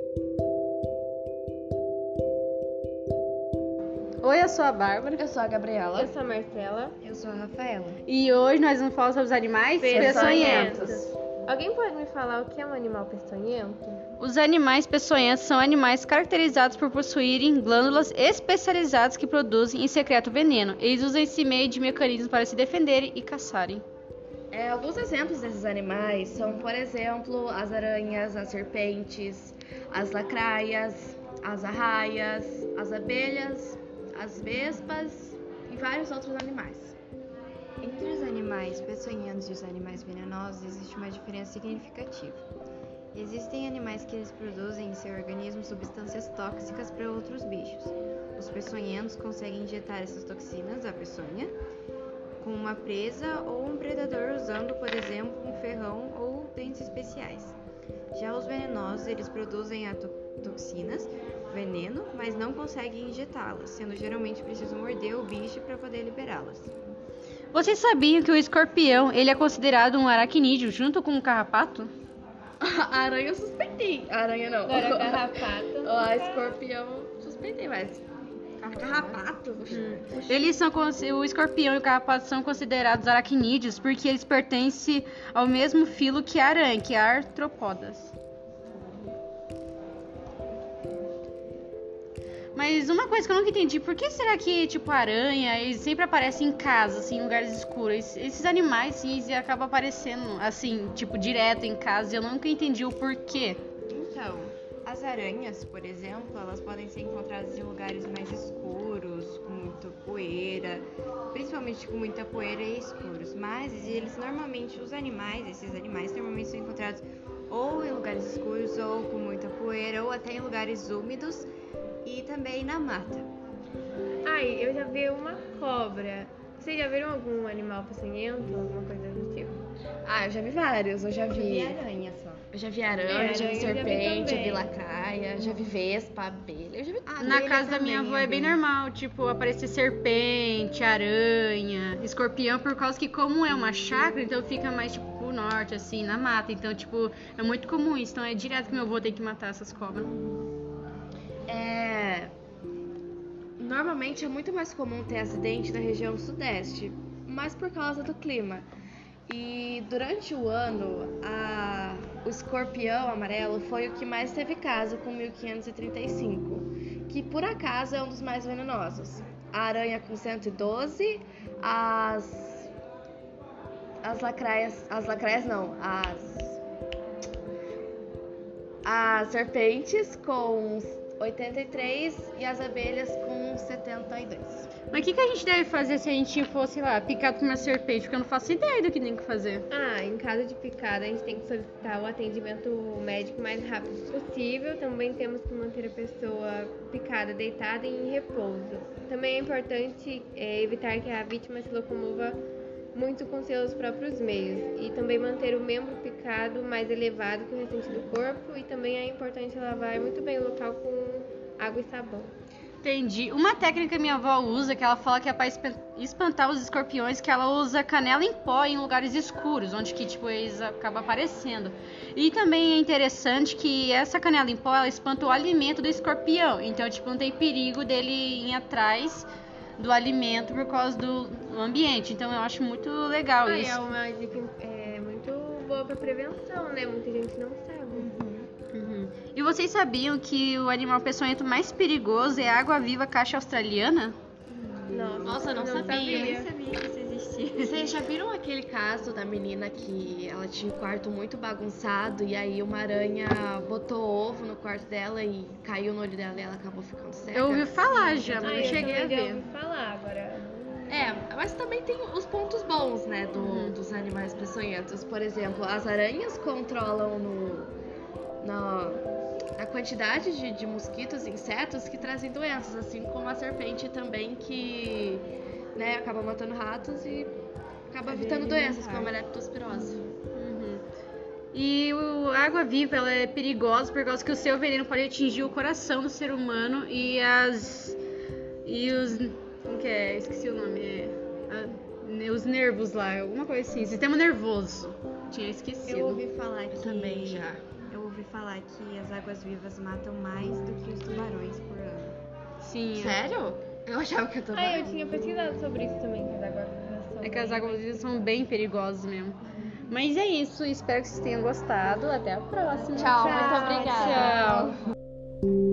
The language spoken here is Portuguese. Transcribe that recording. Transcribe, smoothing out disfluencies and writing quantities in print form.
Oi, eu sou a Bárbara. Eu sou a Gabriela. Eu sou a Marcela. Eu sou a Rafaela. E hoje nós vamos falar sobre os animais peçonhentos. Alguém pode me falar o que é um animal peçonhento? Os animais peçonhentos são animais caracterizados por possuírem glândulas especializadas que produzem e secretam veneno. Eles usam esse meio de mecanismo para se defenderem e caçarem. Alguns exemplos desses animais são, por exemplo, as aranhas, as serpentes, as lacraias, as arraias, as abelhas, as vespas e vários outros animais. Entre os animais peçonhentos e os animais venenosos existe uma diferença significativa. Existem animais que eles produzem em seu organismo substâncias tóxicas para outros bichos. Os peçonhentos conseguem injetar essas toxinas à peçonha com uma presa ou um predador usando, por exemplo, um ferrão ou dentes especiais. Já os venenosos, eles produzem toxinas, veneno, mas não conseguem injetá-las, sendo geralmente preciso morder o bicho para poder liberá-las. Vocês sabiam que o escorpião ele é considerado um aracnídeo junto com o carrapato? A aranha eu suspeitei. A aranha não. Agora carrapato. A escorpião suspeitei, mas carrapato? O escorpião e o carrapato são considerados aracnídeos porque eles pertencem ao mesmo filo que a aranha, que é a artrópodas. Mas uma coisa que eu nunca entendi, por que será que, a aranha, eles sempre aparecem em casa, assim, em lugares escuros? Esses animais, sim, eles acabam aparecendo, assim, direto em casa, e eu nunca entendi o porquê. Então, as aranhas, por exemplo, elas podem ser encontradas em lugares mais escuros, com muita poeira, principalmente com muita poeira e escuros. Mas eles normalmente, esses animais normalmente são encontrados ou em lugares escuros, ou com muita poeira, ou até em lugares úmidos e também na mata. Ai, eu já vi uma cobra. Vocês já viram algum animal peçonhento, alguma coisa do tipo? Eu já vi vários. Eu já vi aranha só. Eu já vi aranha, já vi serpente, já vi também. lacraia, já vi vespa, abelha. Eu já vi Na casa da minha avó é bem normal, aparecer serpente, aranha, escorpião, por causa que como é uma chácara, então fica mais, pro norte, assim, na mata. Então, é muito comum isso. Então é direto que meu avô tem que matar essas cobras. Normalmente é muito mais comum ter acidente na região sudeste, mas por causa do clima. E durante o ano, o escorpião amarelo foi o que mais teve caso, com 1535, que por acaso é um dos mais venenosos. A aranha com 112, as serpentes com 83 e as abelhas com 72. Mas o que a gente deve fazer se a gente fosse lá, picado por uma serpente? Porque eu não faço ideia do que tem que fazer. Em caso de picada, a gente tem que solicitar o atendimento médico o mais rápido possível. Também temos que manter a pessoa picada deitada e em repouso. Também é importante evitar que a vítima se locomova muito com seus próprios meios. E também manter o membro picado mais elevado que o restante do corpo. E também é importante lavar muito bem o local com água e sabão. Entendi. Uma técnica que minha avó usa, que ela fala que é para espantar os escorpiões, que ela usa canela em pó em lugares escuros, onde que eles acabam aparecendo. E também é interessante que essa canela em pó, ela espanta o alimento do escorpião. Então, não tem perigo dele ir atrás do alimento por causa do ambiente. Então, eu acho muito legal isso. É uma dica muito boa para prevenção, né? Muita gente não sabe. E vocês sabiam que o animal peçonhento mais perigoso é a água-viva caixa australiana? Nossa, eu não sabia. Eu nem sabia que isso existia. Vocês já viram aquele caso da menina que ela tinha o quarto muito bagunçado e aí uma aranha botou ovo no quarto dela e caiu no olho dela e ela acabou ficando cega? Eu ouvi falar já, mas não cheguei a Eu ver. ouvi falar agora. Mas também tem os pontos bons, né, dos animais peçonhentos. Por exemplo, as aranhas controlam a quantidade de mosquitos e insetos que trazem doenças, assim como a serpente também, que acaba matando ratos e acaba evitando doenças como a leptospirose. E a água-viva ela é perigosa por causa que o seu veneno pode atingir o coração do ser humano esqueci o nome, os nervos lá, alguma coisa assim, sistema nervoso. Tinha esquecido. Eu ouvi falar falar que as águas-vivas matam mais do que os tubarões por ano. Sim. Sério? Eu achava que eu tô. Eu tinha pesquisado sobre isso também, que as águas são É que as bem águas-vivas são bem perigosas mesmo. Mas é isso, espero que vocês tenham gostado. Até a próxima. Tchau, muito obrigada. Tchau.